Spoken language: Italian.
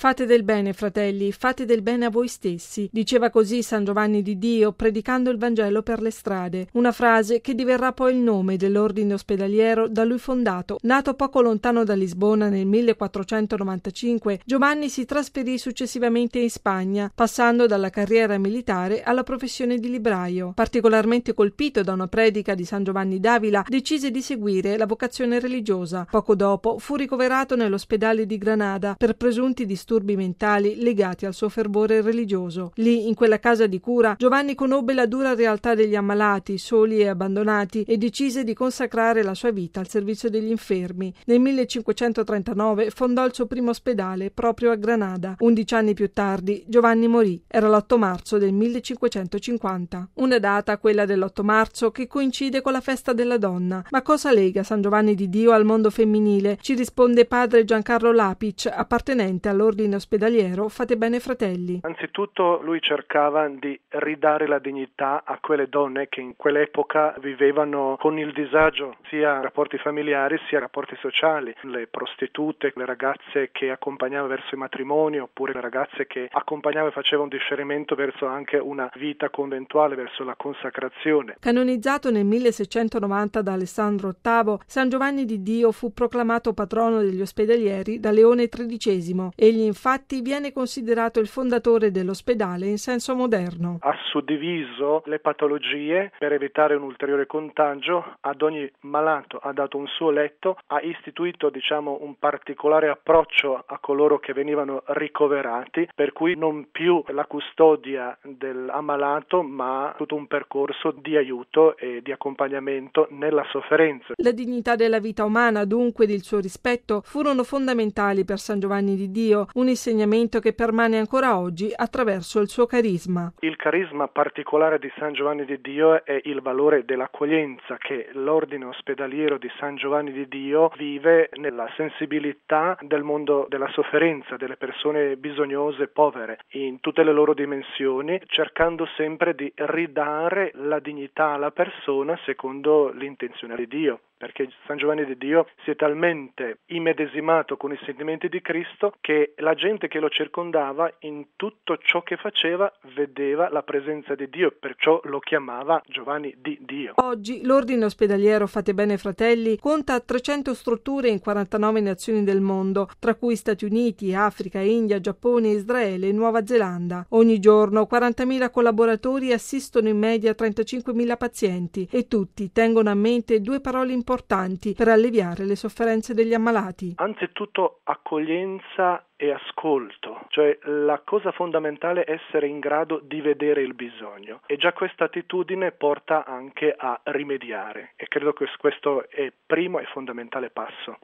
Fate del bene, fratelli, fate del bene a voi stessi, diceva così San Giovanni di Dio predicando il Vangelo per le strade, una frase che diverrà poi il nome dell'ordine ospedaliero da lui fondato. Nato poco lontano da Lisbona nel 1495, Giovanni si trasferì successivamente in Spagna, passando dalla carriera militare alla professione di libraio. Particolarmente colpito da una predica di San Giovanni d'Avila, decise di seguire la vocazione religiosa. Poco dopo fu ricoverato nell'ospedale di Granada per presunti disturbi mentali legati al suo fervore religioso. Lì, in quella casa di cura, Giovanni conobbe la dura realtà degli ammalati, soli e abbandonati, e decise di consacrare la sua vita al servizio degli infermi. Nel 1539 fondò il suo primo ospedale proprio a Granada. 11 anni più tardi Giovanni morì. Era l'8 marzo del 1550. Una data, quella dell'8 marzo, che coincide con la festa della donna. Ma cosa lega San Giovanni di Dio al mondo femminile? Ci risponde padre Giancarlo Lapic, appartenente all'ordine ospedaliero Fate Bene Fratelli. Anzitutto lui cercava di ridare la dignità a quelle donne che in quell'epoca vivevano con il disagio, sia rapporti familiari sia rapporti sociali, le prostitute, le ragazze che accompagnava verso i matrimoni, oppure le ragazze che accompagnava e faceva un discernimento verso anche una vita conventuale, verso la consacrazione. Canonizzato nel 1690 da Alessandro VIII, San Giovanni di Dio fu proclamato patrono degli ospedalieri da Leone XIII. Egli infatti viene considerato il fondatore dell'ospedale in senso moderno. Ha suddiviso le patologie per evitare un ulteriore contagio, ad ogni malato ha dato un suo letto, ha istituito un particolare approccio a coloro che venivano ricoverati, per cui non più la custodia dell'ammalato ma tutto un percorso di aiuto e di accompagnamento nella sofferenza. La dignità della vita umana, dunque, ed il suo rispetto furono fondamentali per San Giovanni di Dio, un insegnamento che permane ancora oggi attraverso il suo carisma. Il carisma particolare di San Giovanni di Dio è il valore dell'accoglienza che l'ordine ospedaliero di San Giovanni di Dio vive nella sensibilità del mondo della sofferenza, delle persone bisognose, povere, in tutte le loro dimensioni, cercando sempre di ridare la dignità alla persona secondo l'intenzione di Dio. Perché San Giovanni di Dio si è talmente immedesimato con i sentimenti di Cristo che la gente che lo circondava in tutto ciò che faceva vedeva la presenza di Dio, perciò lo chiamava Giovanni di Dio. Oggi l'ordine ospedaliero Fate Bene Fratelli conta 300 strutture in 49 nazioni del mondo, tra cui Stati Uniti, Africa, India, Giappone, Israele e Nuova Zelanda. Ogni giorno 40.000 collaboratori assistono in media 35.000 pazienti e tutti tengono a mente due parole importanti per alleviare le sofferenze degli ammalati. Anzitutto accoglienza e ascolto, cioè la cosa fondamentale è essere in grado di vedere il bisogno, e già questa attitudine porta anche a rimediare, e credo che questo è il primo e fondamentale passo.